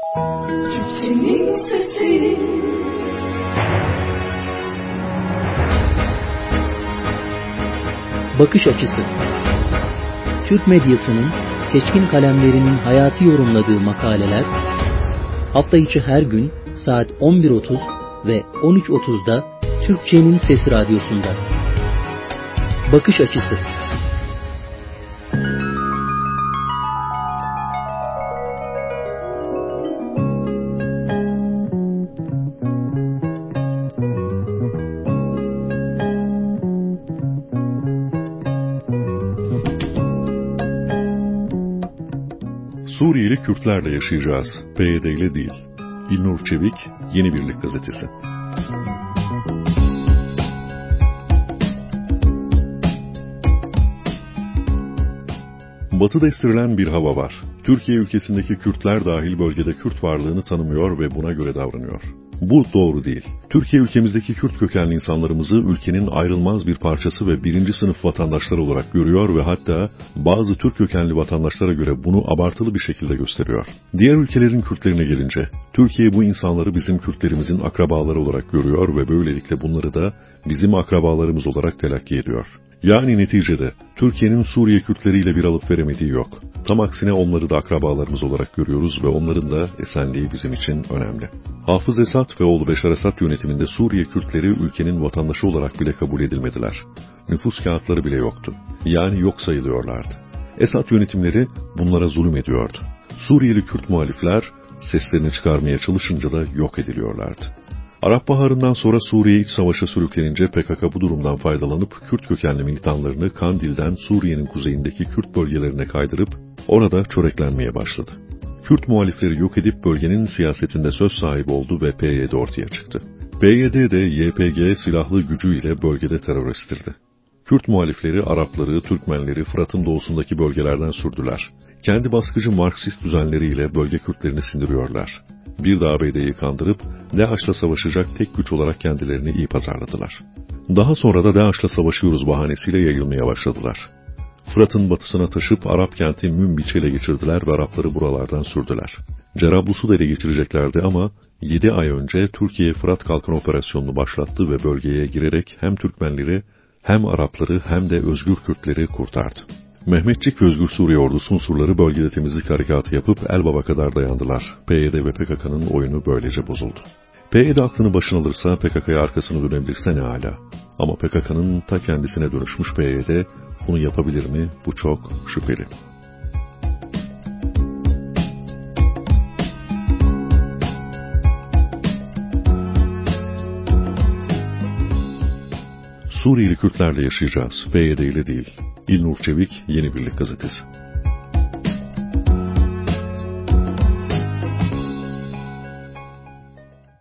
Türkçenin sesi. Bakış açısı. Türk medyasının seçkin kalemlerinin hayatı yorumladığı makaleler, hafta içi her gün saat 11.30 ve 13.30'da Türkçenin Sesi Radyosu'nda. Bakış açısı. Suriyeli Kürtlerle yaşayacağız, PYD ile değil. İlnur Çevik, Yeni Birlik Gazetesi. Batı'da estirilen bir hava var. Türkiye ülkesindeki Kürtler dahil bölgede Kürt varlığını tanımıyor ve buna göre davranıyor. Bu doğru değil. Türkiye ülkemizdeki Kürt kökenli insanlarımızı ülkenin ayrılmaz bir parçası ve birinci sınıf vatandaşlar olarak görüyor ve hatta bazı Türk kökenli vatandaşlara göre bunu abartılı bir şekilde gösteriyor. Diğer ülkelerin Kürtlerine gelince, Türkiye bu insanları bizim Kürtlerimizin akrabaları olarak görüyor ve böylelikle bunları da bizim akrabalarımız olarak telakki ediyor. Yani neticede Türkiye'nin Suriye Kürtleriyle bir alıp veremediği yok. Tam aksine onları da akrabalarımız olarak görüyoruz ve onların da esenliği bizim için önemli. Hafız Esad ve oğlu Beşar Esad yönetiminde Suriye Kürtleri ülkenin vatandaşı olarak bile kabul edilmediler. Nüfus kağıtları bile yoktu. Yani yok sayılıyorlardı. Esad yönetimleri bunlara zulüm ediyordu. Suriyeli Kürt muhalifler seslerini çıkarmaya çalışınca da yok ediliyorlardı. Arap Baharı'ndan sonra Suriye iç savaşa sürüklenince PKK bu durumdan faydalanıp Kürt kökenli militanlarını Kandil'den Suriye'nin kuzeyindeki Kürt bölgelerine kaydırıp orada çöreklenmeye başladı. Kürt muhalifleri yok edip bölgenin siyasetinde söz sahibi oldu ve PYD ortaya çıktı. PYD de YPG silahlı gücüyle bölgede terör estirdi. Kürt muhalifleri Arapları, Türkmenleri Fırat'ın doğusundaki bölgelerden sürdüler. Kendi baskıcı Marksist düzenleriyle bölge Kürtlerini sindiriyorlar. Bir de ABD'yi kandırıp DAEŞ'la savaşacak tek güç olarak kendilerini iyi pazarladılar. Daha sonra da DAEŞ'la savaşıyoruz bahanesiyle yayılmaya başladılar. Fırat'ın batısına taşıp Arap kenti Münbiç'i ele geçirdiler ve Arapları buralardan sürdüler. Cerablus'u da ele geçireceklerdi ama 7 ay önce Türkiye Fırat Kalkan operasyonunu başlattı ve bölgeye girerek hem Türkmenleri hem Arapları hem de özgür Kürtleri kurtardı. Mehmetçik ve Özgür Suriye ordusu unsurları bölgede temizlik harekatı yapıp Elbap'a kadar dayandılar. PYD ve PKK'nın oyunu böylece bozuldu. PYD aklını başına alırsa PKK'ya arkasını dönebilirse ne hala. Ama PKK'nın ta kendisine dönüşmüş PYD bunu yapabilir mi? Bu çok şüpheli. Suriyeli Kürtlerle yaşayacağız, PYD ile değil. İlnur Çevik, Yeni Birlik Gazetesi.